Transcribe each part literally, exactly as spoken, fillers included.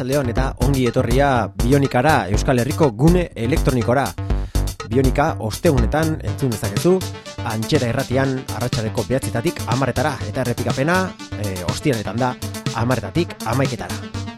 arratsaldeon eta ongi etorria Bionikara, Euskal Herriko gune elektronikora. Bionika ostegunetan entzun dezakezu, Antxeta irratian arratsaldeko bederatzitatik hamarretara eta errepikapena e, ostiraletan da hamarretatik hamaiketara.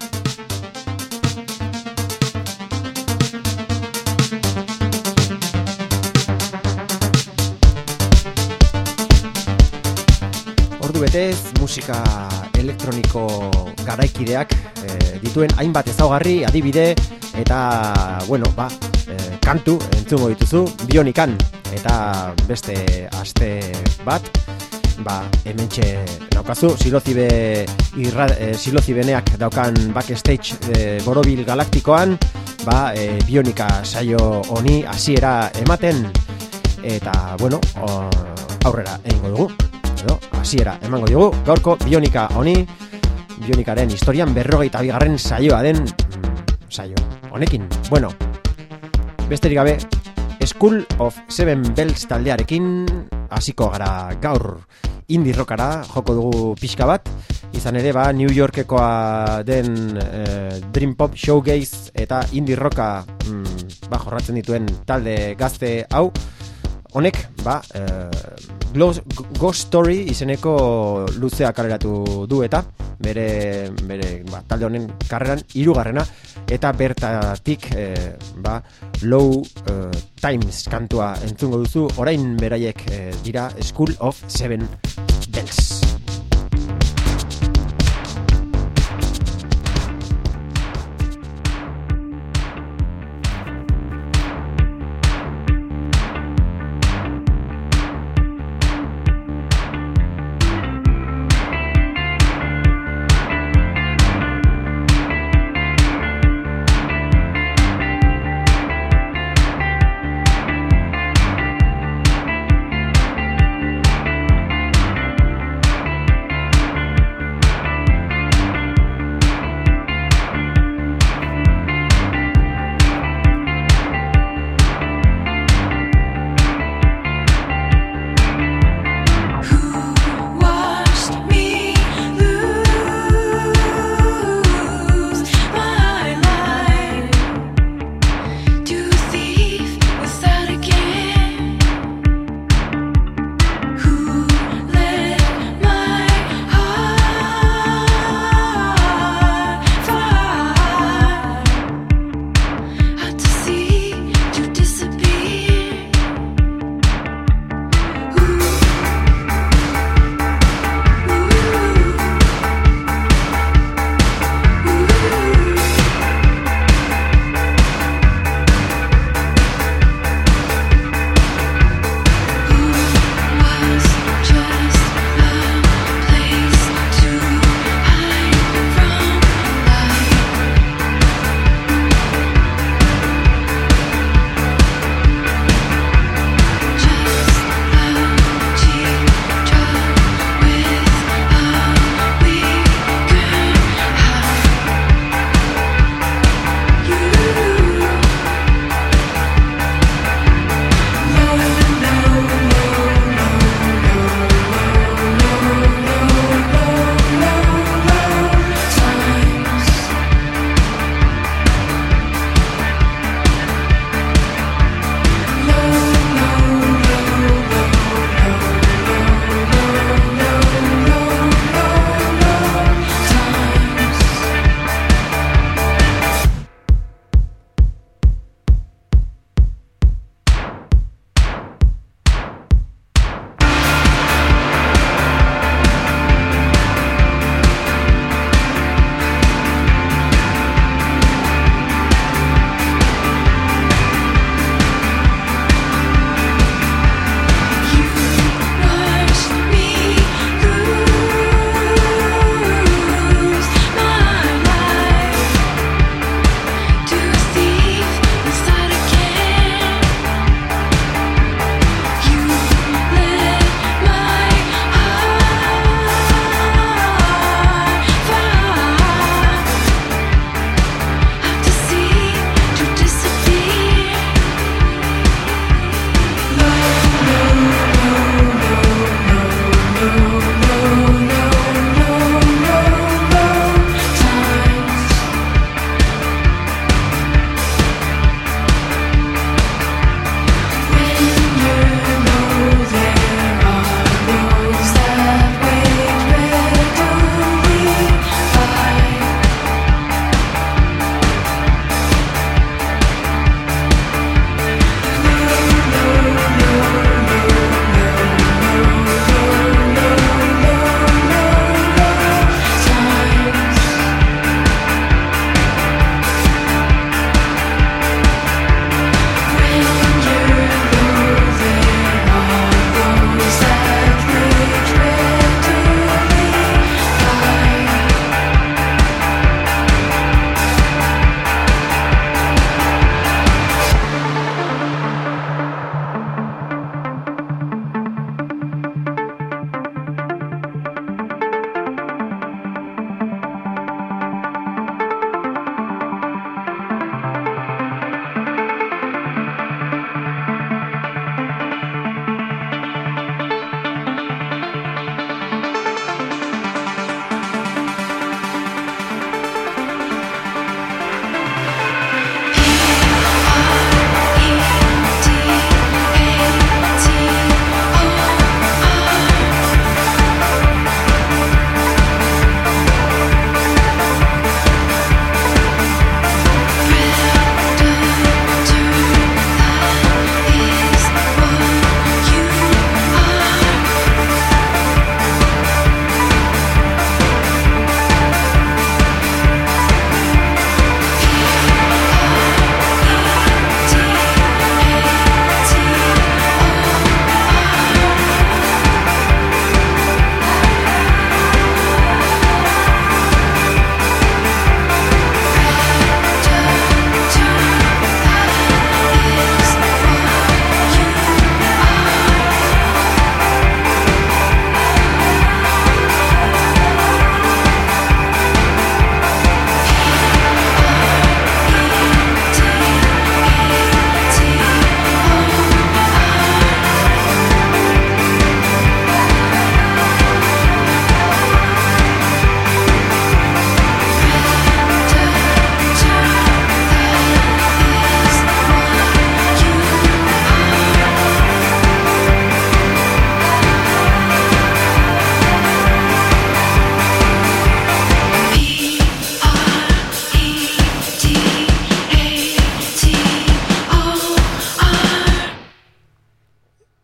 Ordu betez, musika elektroniko garaikideak e, dituen hainbat ezaugarri, adibide eta, bueno, ba, e, kantu entzungo dituzu Bionikan eta beste aste bat, ba, hementxe daukazu, silozibe irra, e, silozibeneak daukan backstage e, borobil galaktikoan, ba, e, Bionika saio honi hasiera ematen eta, bueno, o, aurrera egingo dugu. Edo, hasiera emango diogu, gaurko Bionika honi, Bionikaren historian berrogeita bigarren saioa den mm, saio honekin. Bueno, besterik gabe, School of Seven Bells taldearekin hasiko gara gaur indie rockara joko dugu pixka bat, izan ere ba New Yorkekoa den eh, Dream Pop Showgaze eta indie rocka mm, ba, jorratzen dituen talde gazte hau. Honek, ba, eh, Ghost Story izeneko luzea kaleratu du eta bere, bere ba, talde honen karreran hirugarrena eta bertatik eh, ba, Low eh, Times kantua entzungo duzu, orain beraiek eh, dira School of Seven Bells.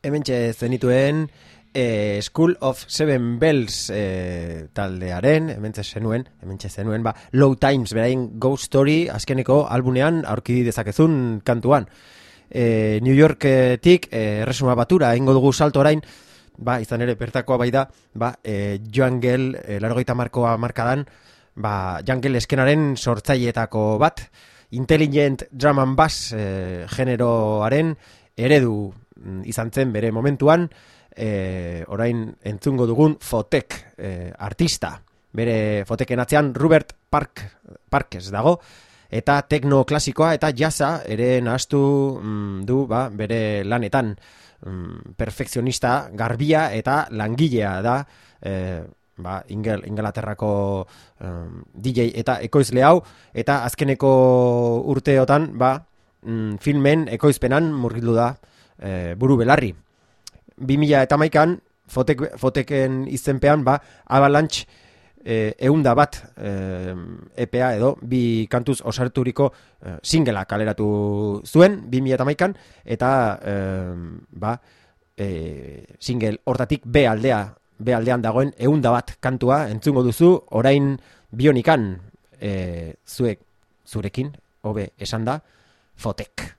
Hementxe zenituen e, School of Seven Bells e, taldearen, hementxe zenuen, hementxe zenuen, ba, Low Times, berain Ghost Story, azkeneko albunean aurki dezakezun kantuan. E, New Yorketik e, Erresuma Batura, egingo dugu salto orain, ba, izan ere bertakoa bai da, ba, e, Jungle, e, larogeita markoa markadan, ba, Jungle eskenaren sortzaileetako bat, Intelligent Drum and Bass e, generoaren eredu izan zen bere momentuan, e, orain entzungo dugun Fotek e, artista. Bere Foteken atzean Robert Park, Parkes dago, eta tekno klasikoa eta jazza ere nahastu mm, du ba, bere lanetan. Mm, perfekzionista, garbia eta langilea da, e, ba, Ingel, Ingalaterrako um, D J eta ekoizle hau, eta azkeneko urteotan ba, mm, filmen ekoizpenan murgildu da e, buru belarri. bi mila eta hamaikan fotek, Foteken izenpean ba, Avalanche e, eunda bat e, E P A edo bi kantuz osarturiko e, singela kaleratu zuen bi mila eta hamaikan, eta e, ba, e, single hortatik B aldea B aldean dagoen eunda bat kantua entzungo duzu orain bionikan e, zuek, zurekin, hobe esan da, Fotek.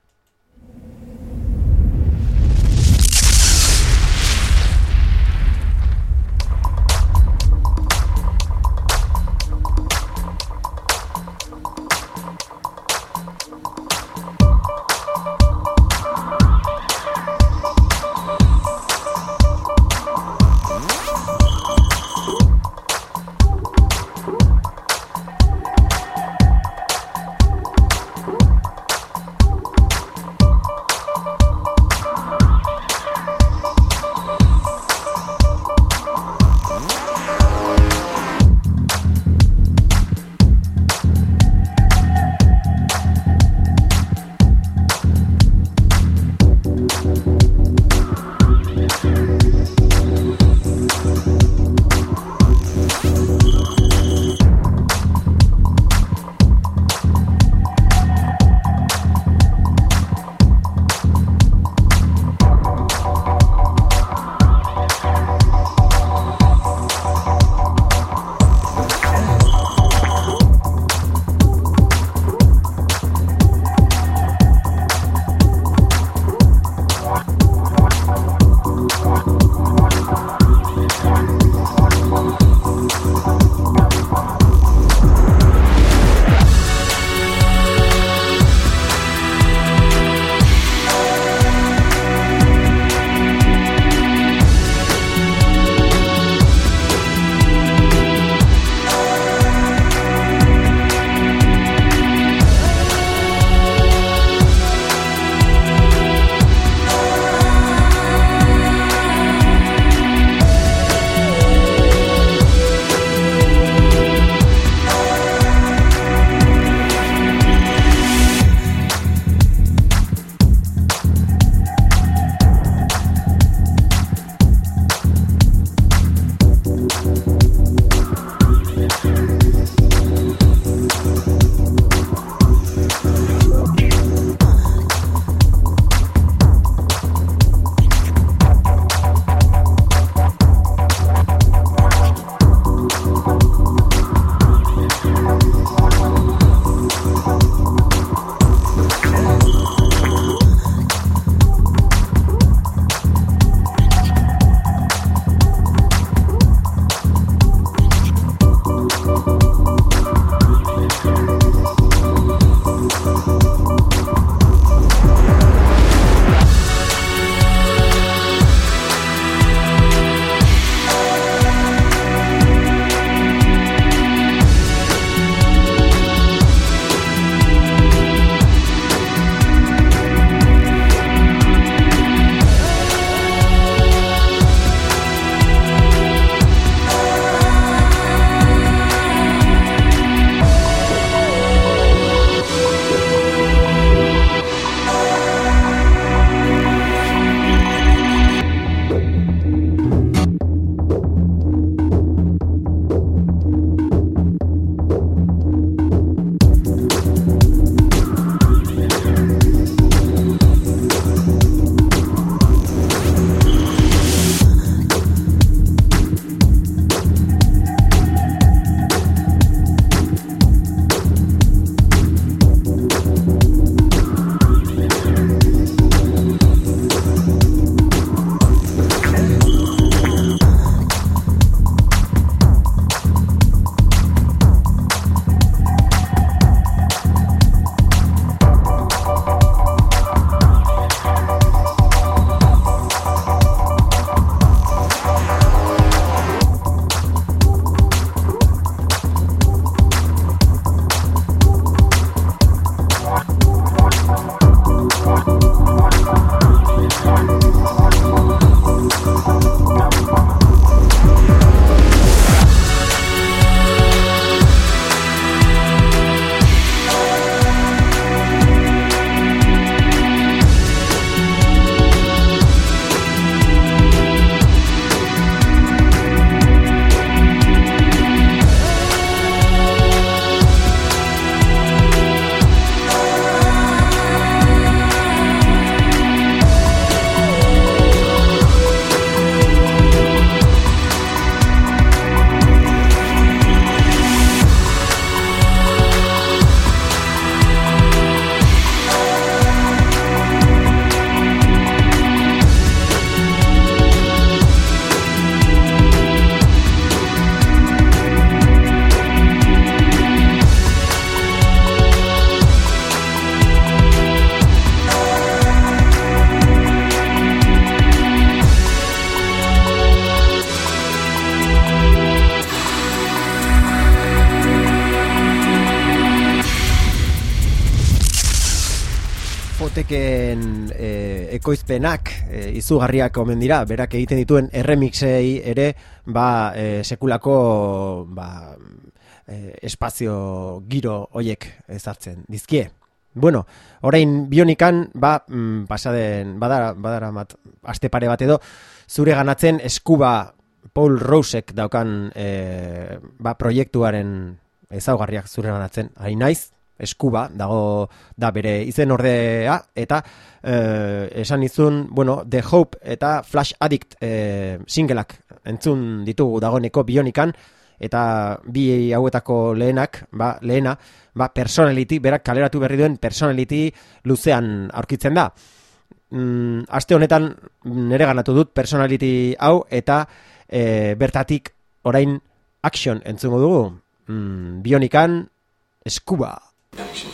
Zapoteken e, ekoizpenak e, izugarriak omen dira, berak egiten dituen erremixei ere ba, e, sekulako ba, e, espazio giro hoiek ezartzen dizkie. Bueno, orain Bionikan ba, mm, pasaden badara, badara mat, aste pare bat edo zure ganatzen Eskuba Paul Rosek daukan e, ba, proiektuaren ezaugarriak zure ganatzen ari naiz. Eskuba dago da bere izen ordea eta eh, esan izun, bueno, The Hope eta Flash Addict eh, singleak entzun ditugu dagoeneko Bionikan eta bi hauetako lehenak, ba, lehena, ba, Personality, berak kaleratu berri duen Personality luzean aurkitzen da. Mm, aste honetan nere ganatu dut Personality hau eta eh, bertatik orain Action entzungo dugu. Mm, Bionikan Eskuba. Action.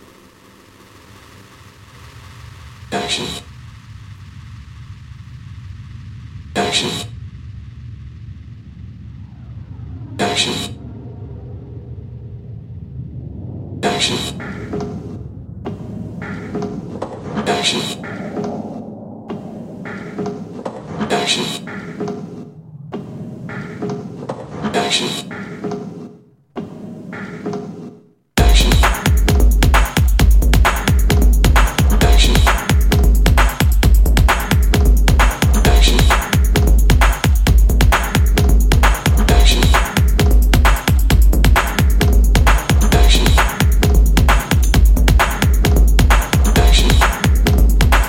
Action. Action. Action. Action. Action. Action. Action. Action.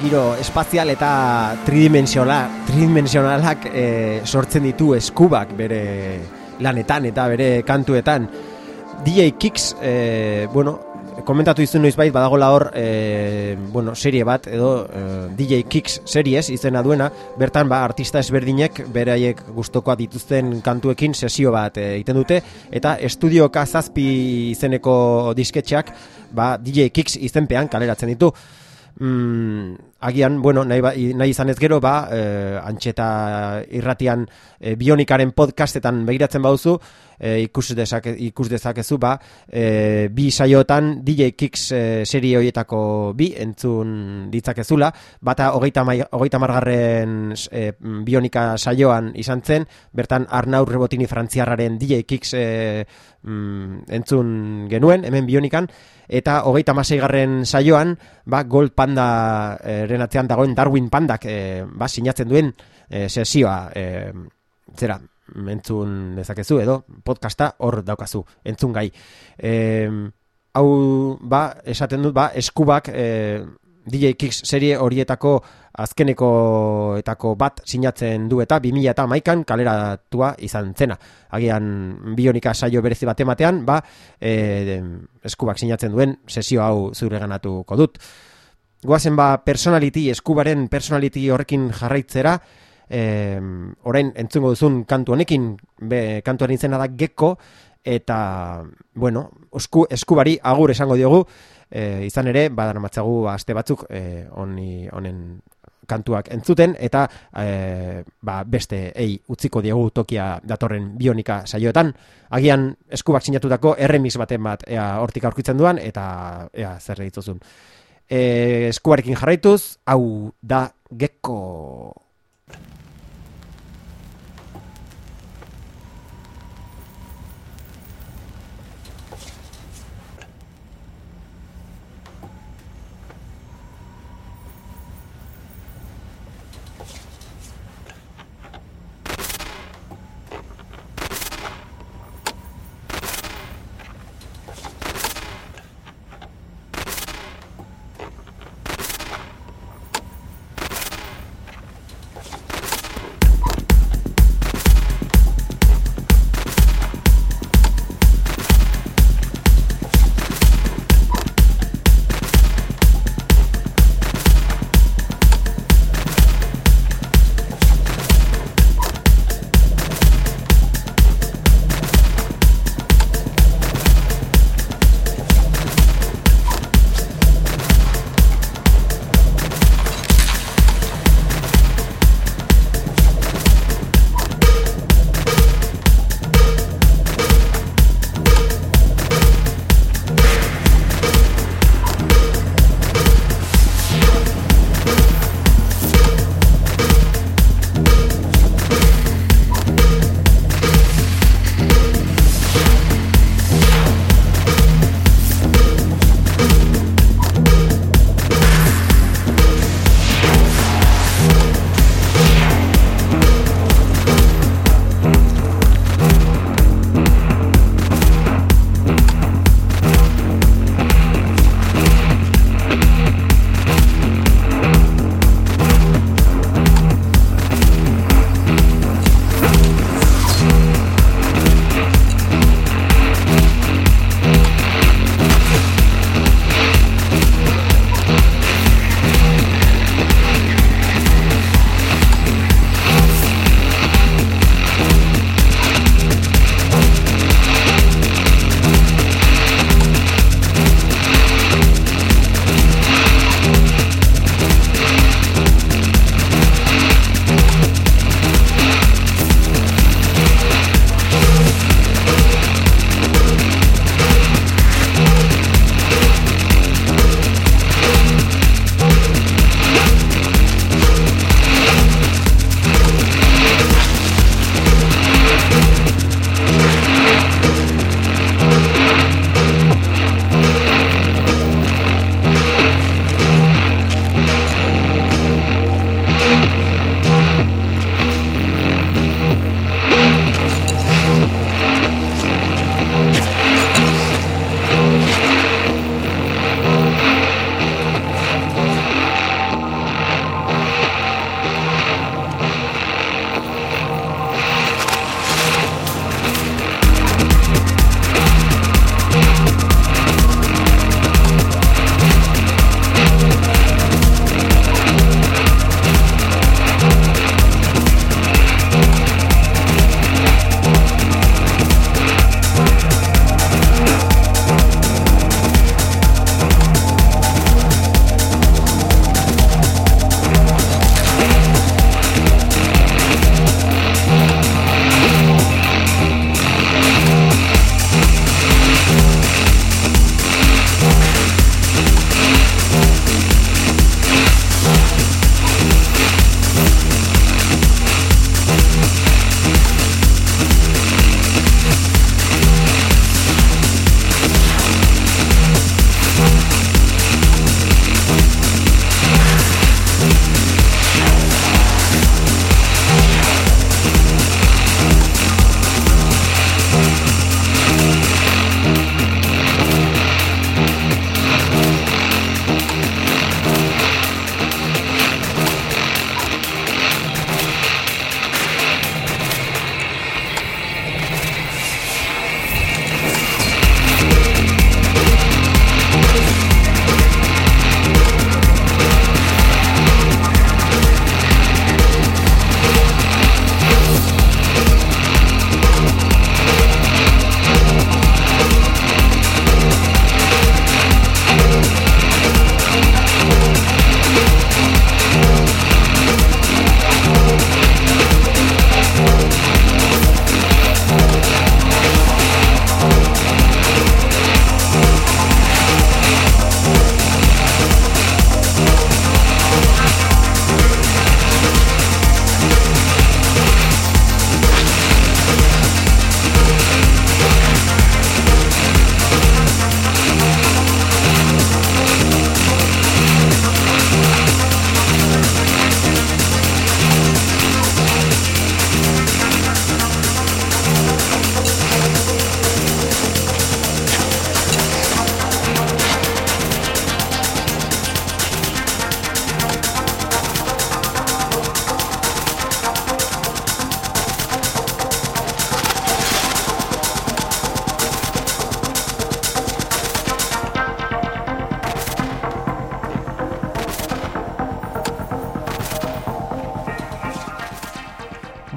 giro espazial eta tridimensional, tridimensionalak e, sortzen ditu eskubak bere lanetan eta bere kantuetan. D J Kicks, e, bueno, komentatu izun noizbait badagola hor e, bueno, serie bat edo e, D J Kicks series izena duena, bertan ba artista ezberdinek beraiek gustokoa dituzten kantuekin sesio bat e, egiten dute eta Estudio K zazpi izeneko disketxeak ba D J Kicks izenpean kaleratzen ditu. Mm, agian, bueno, nahi, ba, nahi izan ez gero, ba, eh, Antxeta irratian eh, Bionikaren podcastetan begiratzen baduzu, eh, ikus, dezake, ikus dezakezu, ba, eh, bi saiotan D J Kicks eh, serie horietako bi entzun ditzakezula, bata hogeita, mai, hogeita margarren eh, Bionika saioan izan zen, bertan Arnaud Rebotini frantziarraren D J Kicks eh, mm, entzun genuen, hemen Bionikan, eta hogeita maseigarren saioan, ba, Gold Panda eh, renatzean dagoen Darwin Pandak eh, ba, sinatzen duen eh, sesioa eh, zera, entzun dezakezu edo podcasta hor daukazu, entzun gai. Eh, hau, ba, esaten dut, ba, eskubak eh, D J Kicks serie horietako azkenekoetako bat sinatzen du eta bi mila hamaikan kaleratua izan zena. Agian Bionika saio berezi bat ematean, ba, e, eskubak sinatzen duen sesio hau zureganatuko dut. Goazen ba personality, eskubaren personality horrekin jarraitzera, e, orain entzungo duzun kantu honekin, be, kantuaren izena da Gecko, eta, bueno, esku, eskubari agur esango diogu, e, izan ere, badaramatzagu aste batzuk e, honi, honen kantuak entzuten, eta e, ba, beste ei utziko diegu tokia datorren Bionika saioetan. Agian eskubak sinatutako erremix baten bat ea hortik aurkitzen duan, eta ea zer dituzun. E, eskubarekin jarraituz, hau da Gecko.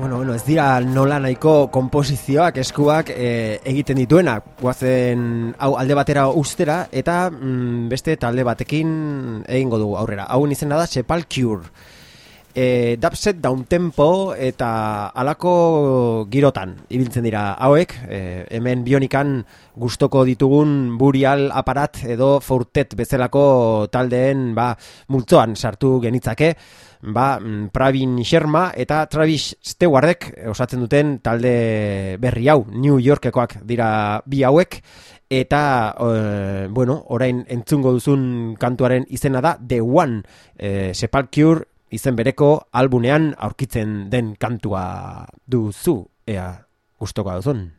Bueno, bueno, ez dira nola nahiko komposizioak, eskuak e, egiten dituenak. Guazen hau alde batera ustera eta mm, beste talde batekin egingo dugu aurrera. Hauen izena da Sepulture. E, dubstep, downtempo eta halako girotan ibiltzen dira hauek. E, hemen bionikan gustoko ditugun Burial aparat edo Fortet bezalako taldeen ba, multzoan sartu genitzake. Ba, Pravin Sherma eta Travis Stewardek osatzen duten talde berri hau, New Yorkekoak dira bi hauek, eta e, bueno, orain entzungo duzun kantuaren izena da The One, e, Sepulture izen bereko albunean aurkitzen den kantua duzu, ea gustokoa duzun.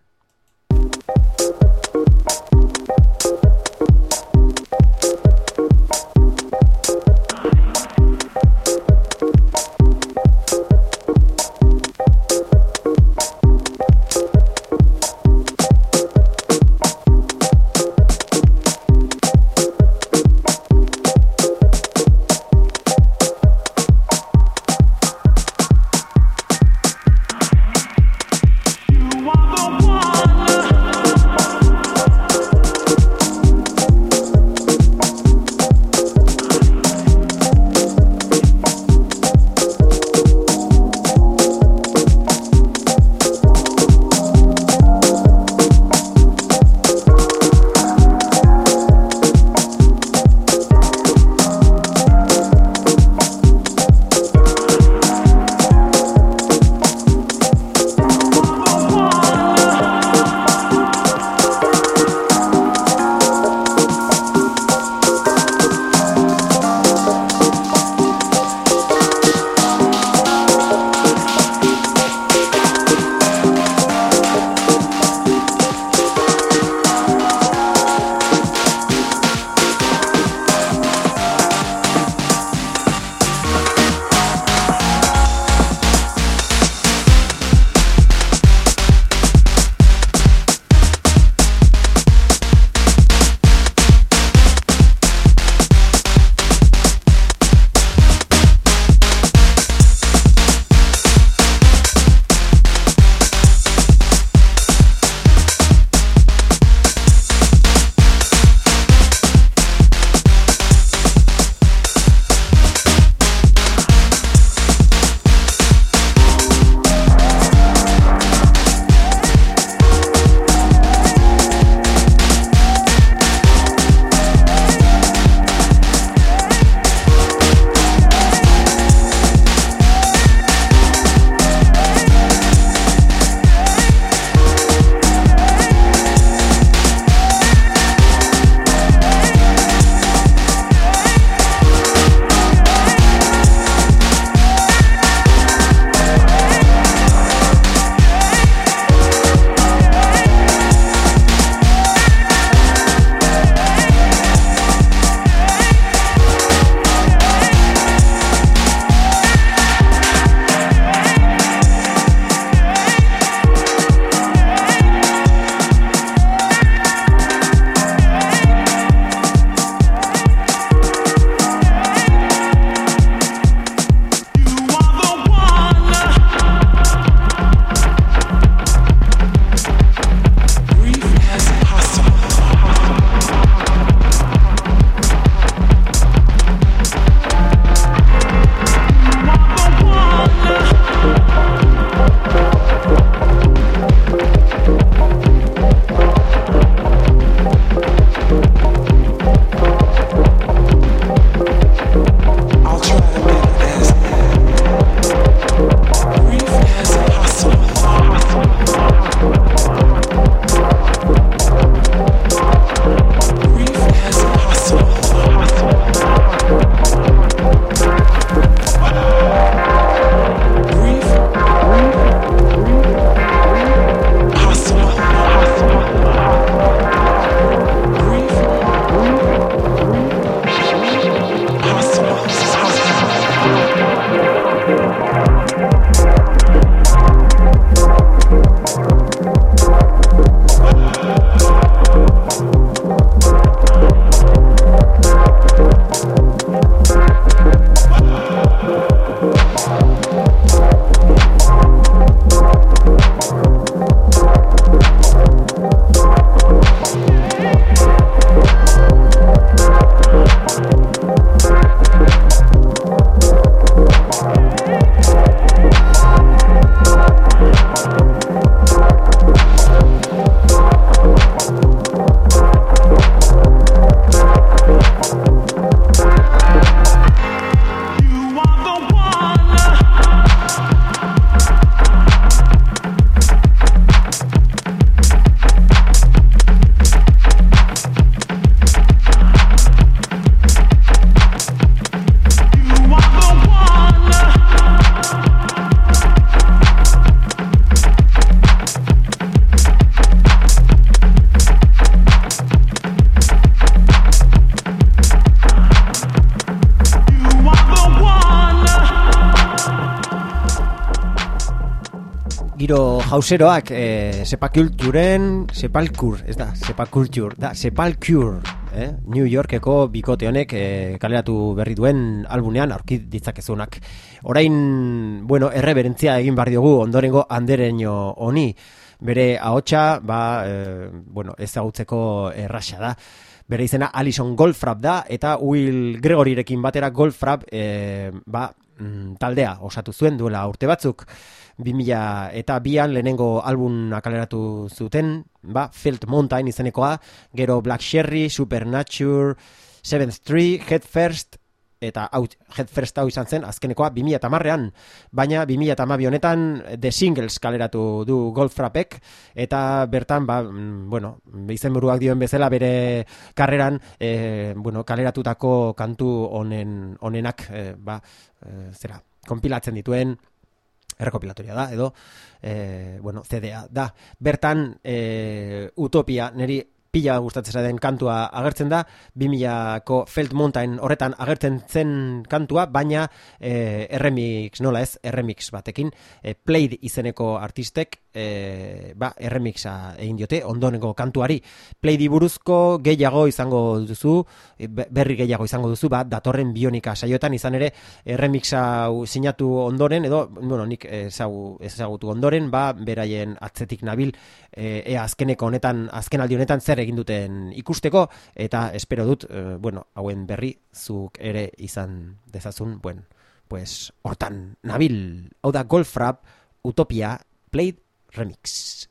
giro jauseroak e, Sepulturen Sepultur, ez da, Sepultur, da, Sepultur, eh? New Yorkeko bikote honek e, kaleratu berri duen albunean aurki ditzakezunak. Orain, bueno, erreberentzia egin behar diogu ondorengo andereño honi. Bere ahotsa, ba, e, bueno, ezagutzeko erraxa da. Bere izena Alison Goldfrapp da, eta Will Gregorirekin batera Goldfrapp e, ba, taldea osatu zuen duela urte batzuk. bi mila eta bian lehenengo albuna kaleratu zuten, ba, Felt Mountain izenekoa, gero Black Cherry, Supernature, Seventh Tree, Head First, eta hau, Head First hau izan zen azkenekoa bi mila hamarrean, baina bi mila hamabi honetan The Singles kaleratu du Goldfrappek, eta bertan, ba, bueno, izenburuak dioen bezala bere karreran, e, bueno, kaleratutako kantu honen, honenak, e, ba, e, zera, konpilatzen dituen, errekopilatoria da, edo, e, bueno, C D A da. Bertan, e, Utopia, niri pila gustatzen den kantua agertzen da, bi milako Felt Mountain horretan agertzen zen kantua, baina e, erremix, nola ez, erremix batekin, e, Played izeneko artistek, e, ba, erremixa egin diote, ondoneko kantuari. Playedi buruzko gehiago izango duzu, berri gehiago izango duzu, ba, datorren Bionika saioetan, izan ere, erremixa sinatu ondoren, edo, bueno, nik ezagu, ezagutu ondoren, ba, beraien atzetik nabil, e, ea azkeneko honetan, azken aldi honetan zer egin duten ikusteko, eta espero dut, e, bueno, hauen berri zuk ere izan dezazun, bueno, pues, hortan nabil, hau da Goldfrapp, Utopia, Played Remix.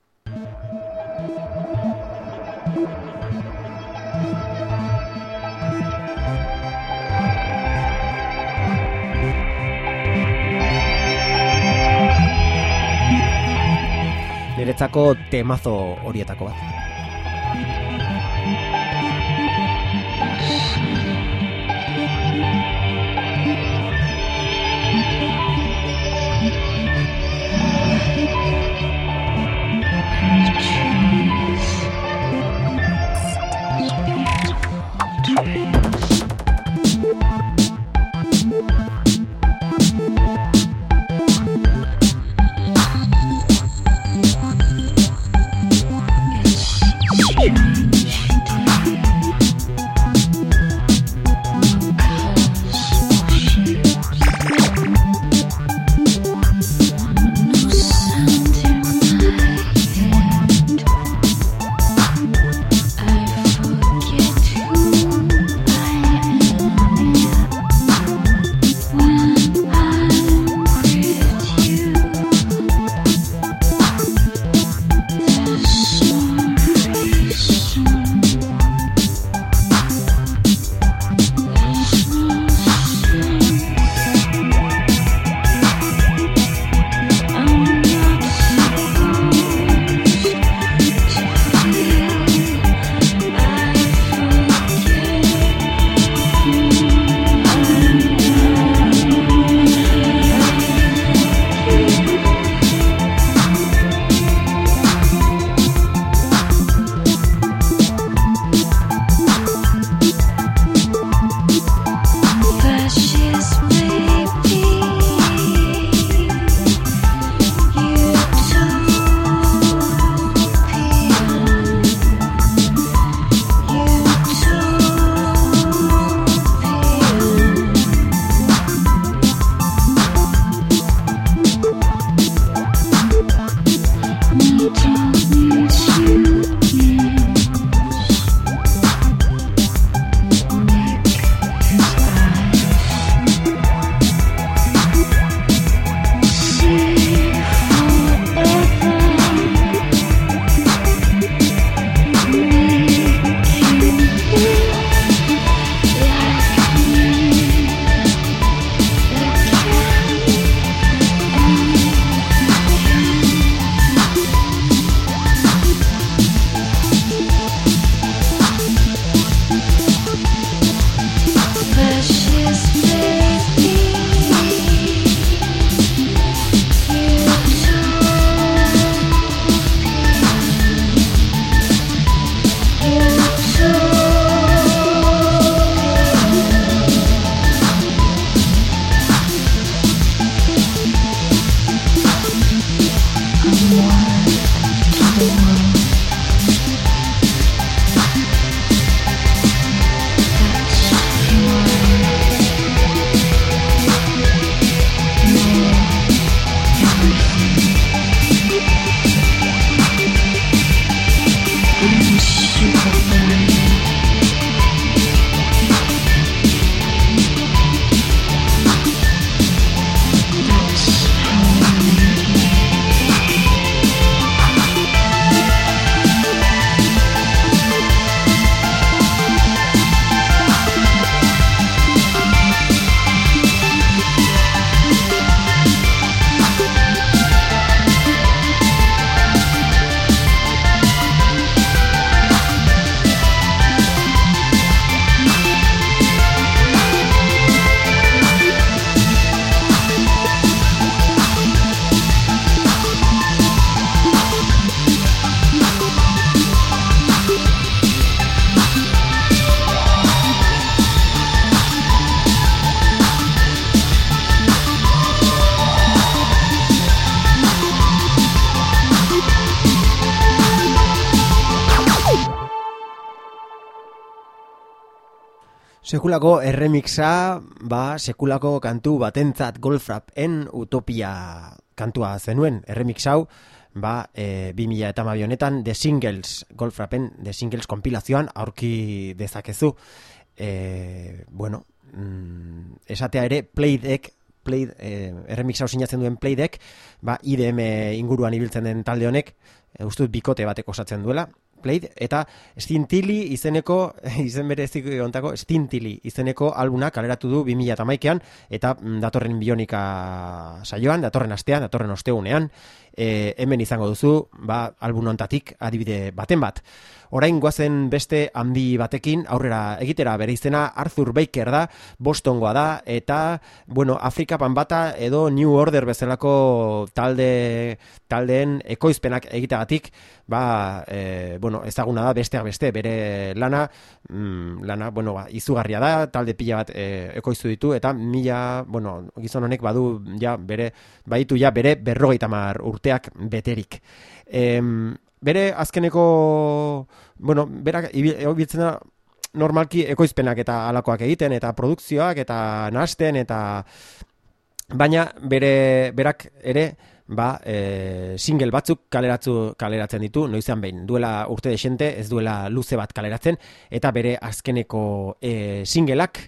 Niretzako temazo horietako bat. Sekulako erremixa, ba, sekulako kantu batentzat Goldfrappen Utopia kantua zenuen erremix hau, ba, e, bi mila eta hamabi honetan The Singles, Goldfrappen The Singles konpilazioan aurki dezakezu. E, bueno, mm, esatea ere, Playdeck, Play, e, erremix hau sinatzen duen Playdeck, ba, I D M inguruan ibiltzen den talde honek, e, ustut bikote batek osatzen duela, Played, eta Stintili izeneko, izen berezik ontako, Stintili izeneko albuna kaleratu du bi mila hamaikaan, eta datorren Bionika saioan, datorren astean, datorren osteunean, e, hemen izango duzu, ba, albun hontatik adibide baten bat. Orain goazen beste handi batekin, aurrera egitera, bere izena Arthur Baker da, Bostongoa da, eta, bueno, Afrika Panbata edo New Order bezalako talde, taldeen ekoizpenak egiteagatik, ba, e, bueno, ezaguna da besteak beste, bere lana, mm, lana, bueno, ba, izugarria da, talde pila bat e, ekoiztu ditu, eta mila, bueno, gizon honek badu, ja, bere, baditu ja, bere berrogeita hamar urteak beterik. Em, Bere azkeneko, bueno, berak ibiltzen da normalki ekoizpenak eta alakoak egiten, eta produkzioak, eta nahasten, eta baina bere berak ere, ba, e, single batzuk kaleratzu, kaleratzen ditu, noizean behin, duela urte desente, ez duela luze bat kaleratzen, eta bere azkeneko e, singleak,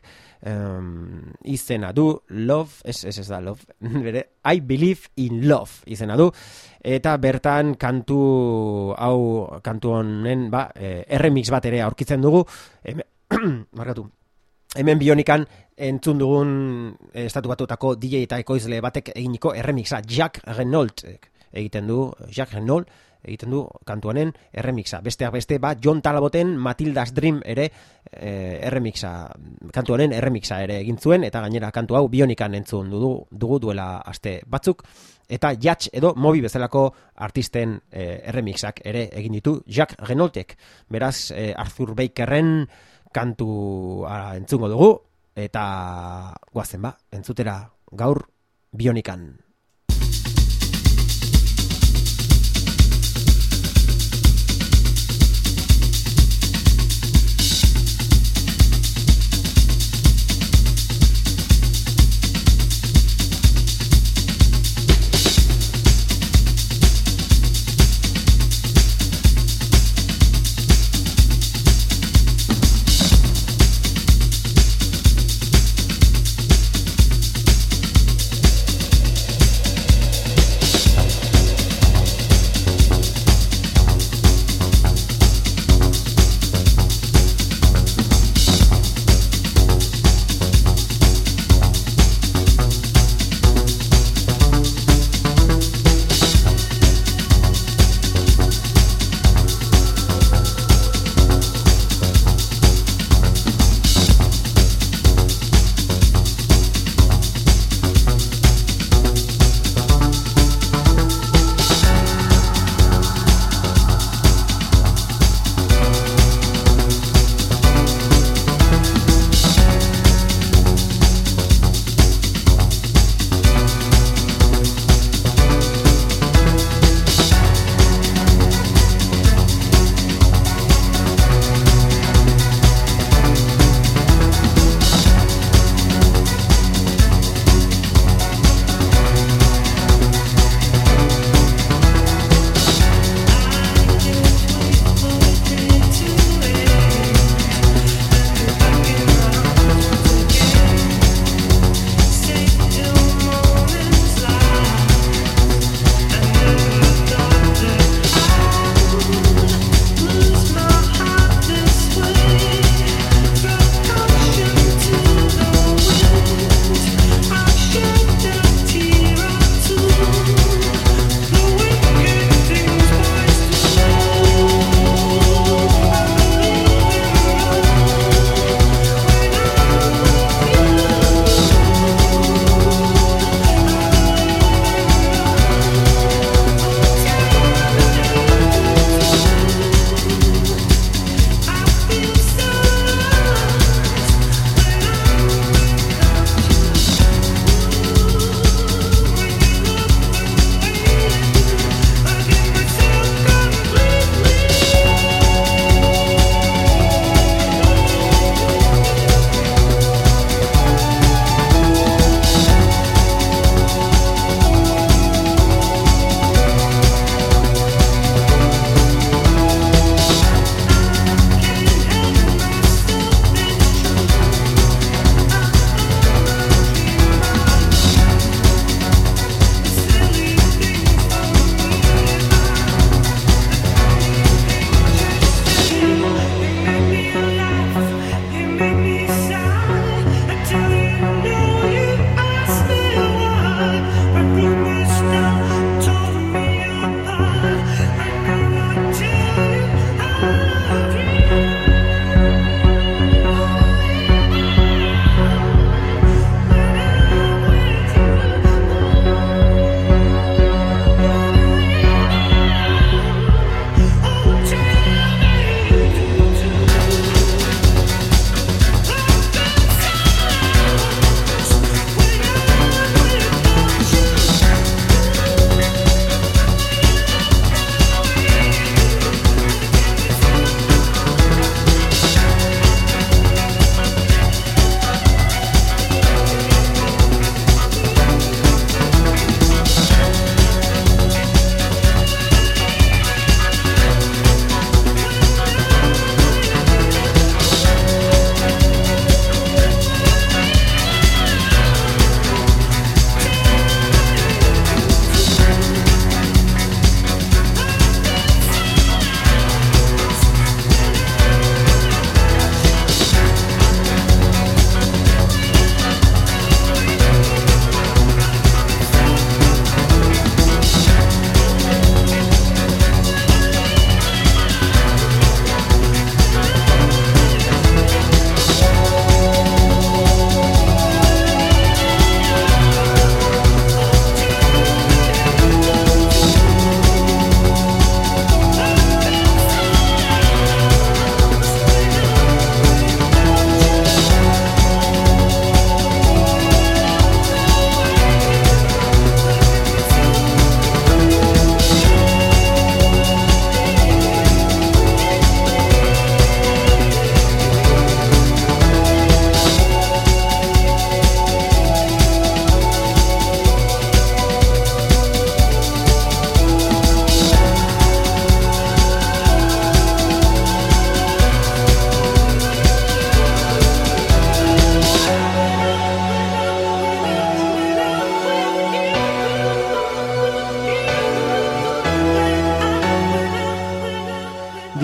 Um, izena du Love, ez, ez ez da Love, bere I Believe in Love izena du, eta bertan kantu hau, kantu honen ba, eh, erremix bat ere aurkitzen dugu, hemen, markatu, hemen Bionikan entzun dugun eh, estatu batutako D J eta ekoizle batek eginiko erremixa, Jack Renault egiten du, Jack Renault egiten du kantu honen erremixa. Besteak beste, ba, John Talaboten Matilda's Dream ere e, erremixa, kantu honen erremixa ere egin zuen, eta gainera kantu hau Bionikan entzun dugu, dugu duela aste batzuk, eta Jatch edo Moby bezalako artisten e, erremixak ere egin ditu Jack Renaultek. Beraz, e, Arthur Bakerren kantu a, entzungo dugu, eta guazen ba, entzutera gaur Bionikan.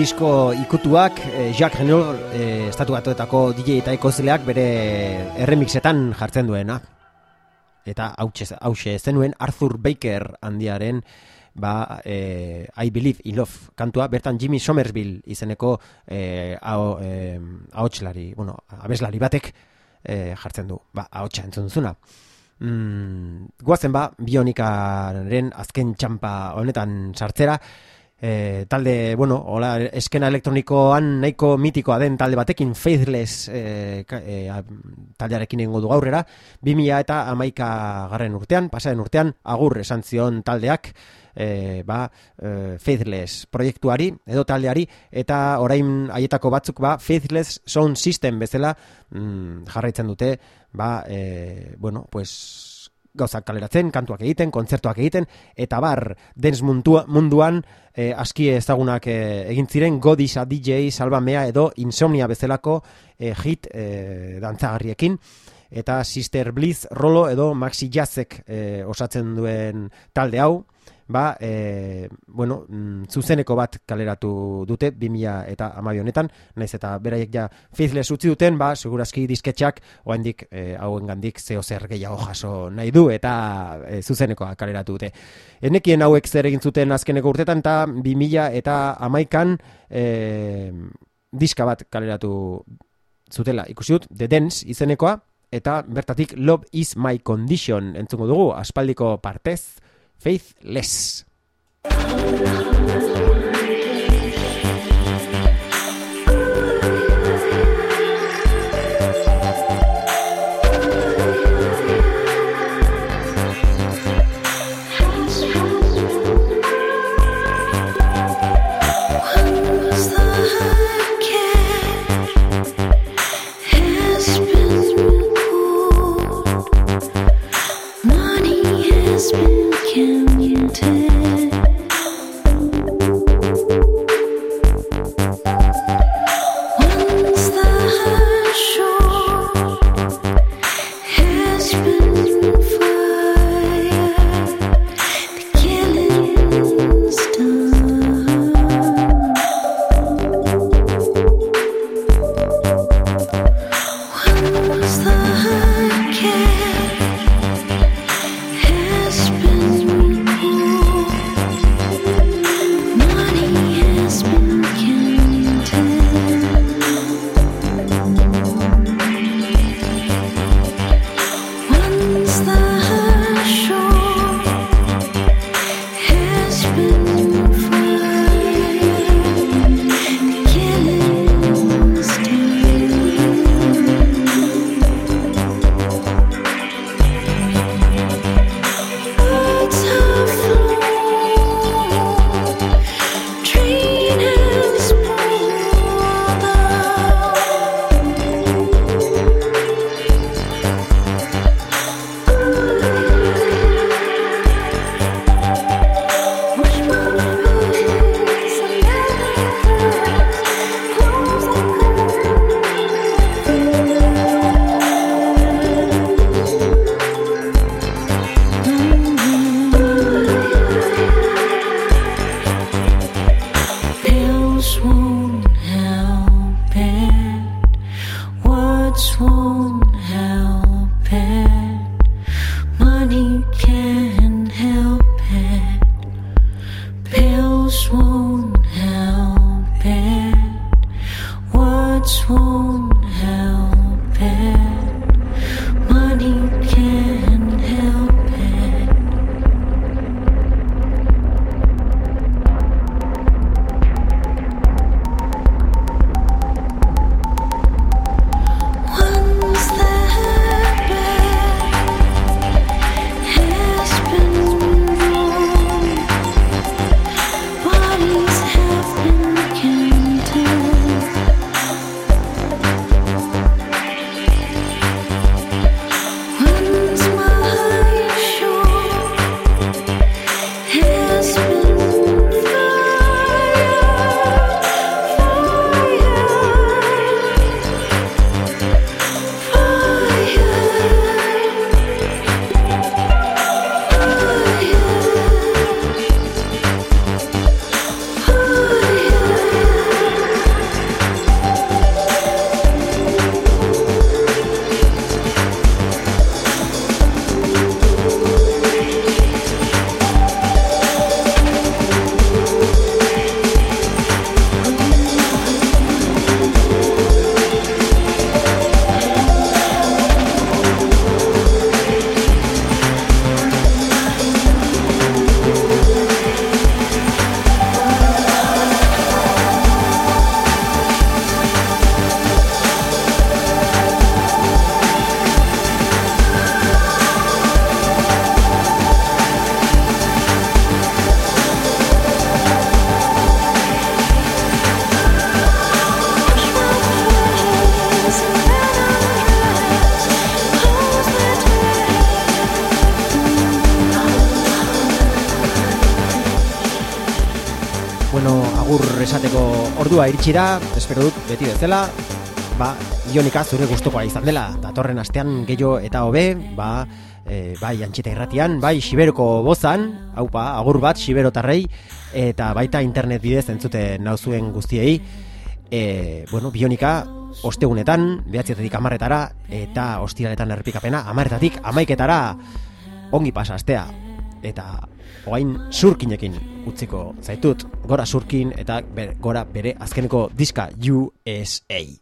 disko ikutuak eh, Jacques Renaud eh, estatu batuetako D J eta ekoizleak bere erremixetan jartzen duena. Eta hause zenuen Arthur Baker handiaren ba, eh, I Believe in Love kantua, bertan Jimmy Somerville izeneko eh, ao, eh, ahotslari, bueno, abeslari batek eh, jartzen du, ba, ahotsa entzun duzuna. Mm, guazen ba, Bionikaren azken txampa honetan sartzera, E, talde, bueno, hola, eskena elektronikoan nahiko mitikoa den talde batekin, Faithless e, e, taldearekin egingo du gaurrera, bi mila eta hamaika garren urtean, pasaren urtean, agur esan zion taldeak, e, ba, e, Faithless proiektuari, edo taldeari, eta orain haietako batzuk, ba, Faithless Sound System bezala mm, jarraitzen dute, ba, e, bueno, pues, gauzak kaleratzen, kantuak egiten, kontzertuak egiten, eta bar, dance mundua, munduan eh, aski ezagunak eh, egin ziren Godisa D J, Salvamea edo Insomnia bezalako eh, hit eh, dantzagarriekin, eta Sister Bliss, Rolo edo Maxi Jazzek eh, osatzen duen talde hau, ba, e, bueno, mm, zuzeneko bat kaleratu dute bi mila eta hamabi honetan, naiz eta beraiek ja Faithless utzi duten, ba, segurazki disketxak oraindik e, hauengandik zeo zer gehiago jaso nahi du eta e, zuzenekoa kaleratu dute. Enekien hauek zer egin zuten azkeneko urtetan, eta bi mila eta hamaikan e, diska bat kaleratu zutela ikusi dut, The Dance izenekoa, eta bertatik Love is my condition entzungo dugu, aspaldiko partez, Faithless. agur esateko ordua iritsi da, espero dut beti bezala, ba, Bionika zure gustukoa izan dela, datorren astean gehiago eta hobe, ba, e, bai Antxeta Irratian, bai Xiberoko bozan, haupa, agur bat Xiberotarrei, eta baita internet bidez entzuten nauzuen guztiei. E, bueno, Bionika ostegunetan, behatzietatik amarretara, eta ostiraletan errepikapena, amarretatik amaiketara ongi pasa astea. Eta oain surkinekin utziko zaitut, gora surkin eta ber, gora bere azkeneko diska U S A.